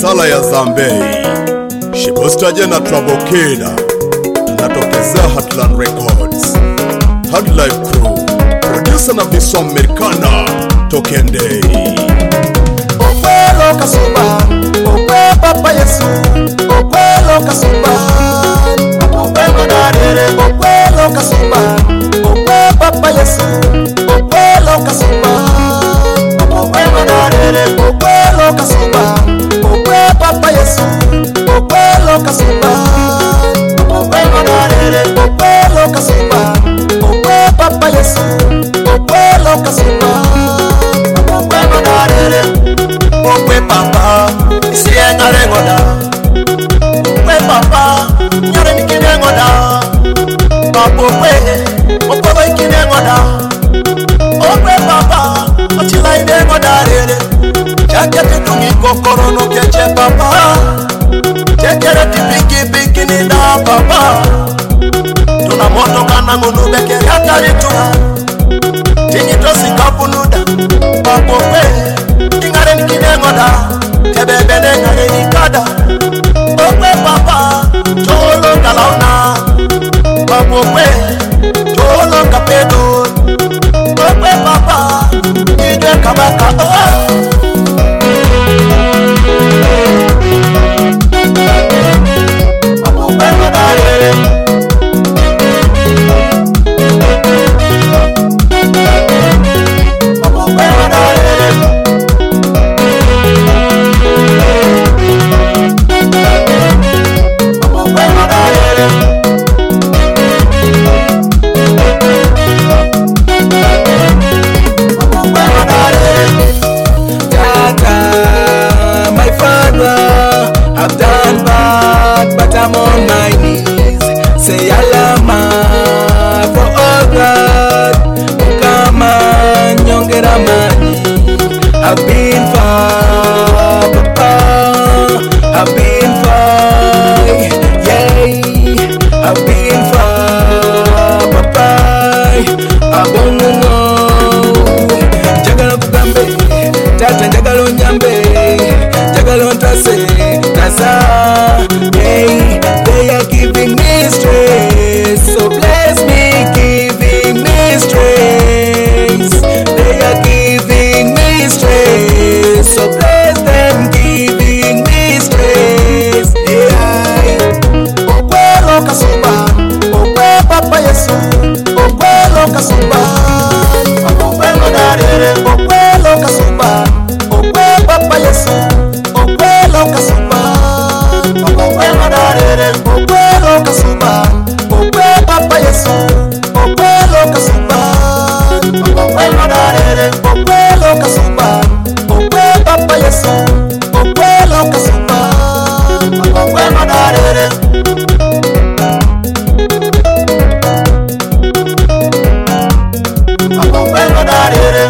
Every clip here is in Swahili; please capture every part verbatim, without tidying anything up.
Sala ya Zambei, Shipostaje na Trouble Kid. Tunatokezea Heartland Records, Hard Life Crew, producer na viso Americana, Tokende. Okwelo Kasumba, Okwe Papa Yesu, Okwelo Kasumba, Okwelo Darere, Okwelo Kasumba, Okwe Papa Yesu, Okwelo Kasumba, Okwelo Darere, Okwelo Kasumba, Okwe Papa Yesu, Okwelo Kasumba, Okwelo Darere, Okwelo Kasumba, Okwe Papa Yesu, Okwelo Kasumba, Okwelo Darere, Okwe Papa, isienga rengoda, Okwe Papa, nyore nikinengoda, Papa Okwe, Okwe ikinengoda, Okwe Papa, achila inengoda rere, Chakete tungi kokoro no keche Papa, Chekere tipiki piki nida Papa, Tuna moto kana ngunu beke hatari tuna, Tingi tosi kapunuda, Papa Okwe, Ingare nikinengoda, Tebebene ngare nikada, Okwe Papa, Cholo kalauna, Papa Okwe, Cholo kapedo, Okwe Papa, Ije kabaka, oh. Papa Okwe madare, Papa Okwe madare, Papa Okwe madare, Papa Okwe madare. Tata, my father, I've done bad, but I'm on my knees. Say alama for all that. Come on, nyongera mani. I've been far, papa. I've been far, yeah. I've been far, papa. I don't know. Jagala kugambe, tata jagala onyambe, jagala ontase, tasa. Hey, they are giving me stress, so bless me, giving me stress. They are giving me stress, so bless them, giving me stress. Yeah. Okwelo Kasumba, Okwe Papa Yesu, Okwelo Kasumba, Okwelo Darere, Okwelo Kasumba, Okwe Papa Yesu, Okwelo Kasumba, Okwelo Darere, Okwelo Kasumba, Okwe Papa Yesu, Okwelo Kasumba, Okwelo Darere, Okwelo Kasumba, Okwe Papa Yesu, Okwelo Kasumba, Okwelo Darere. Okwelo Darere,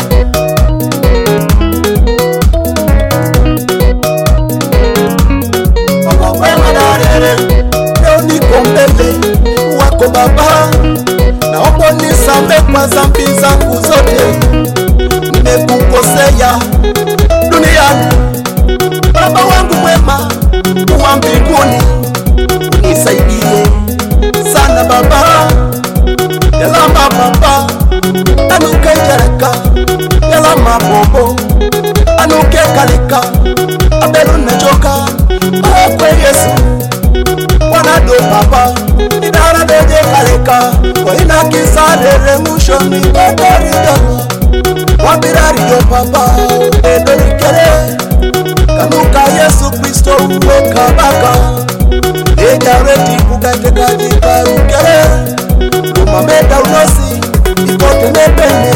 Okwelo Darere. Leo niko mbele wako Baba, naomba nisamehe kwa dhambi zangu zote nimekukosea duniani. Baba wangu mwema wa mbinguni, unisaidie sana Baba. Yalama Baba, anuke jareka, Yalama bobo, anuke kalika, abelu nejoka, Okwe Yesu, wanado Baba, idara deje kalika, kwa ina kisarere musho ni kokorida, wabirari yo Baba, edori kere, kanuka Yesu Kristo uwe kabaka, ejareti kugateka jikarukere, lumameda unosi, ikote nebene.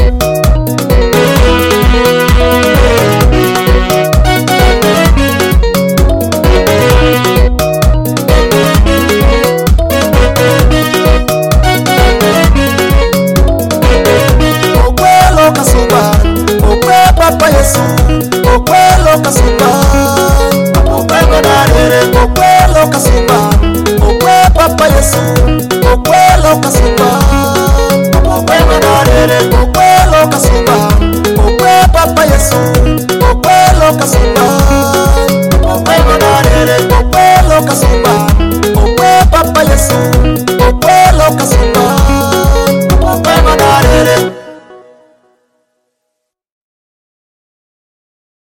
Okwelo Kasumba, Okwe Papa Yesu, Okwelo Kasumba, Okwelo Darere, Okwelo Kasumba, Okwe Papa Yesu, Okwelo Kasumba, Okwelo Darere, Okwelo Kasumba, Okwe Papa Yesu, Okwelo Kasumba, mbele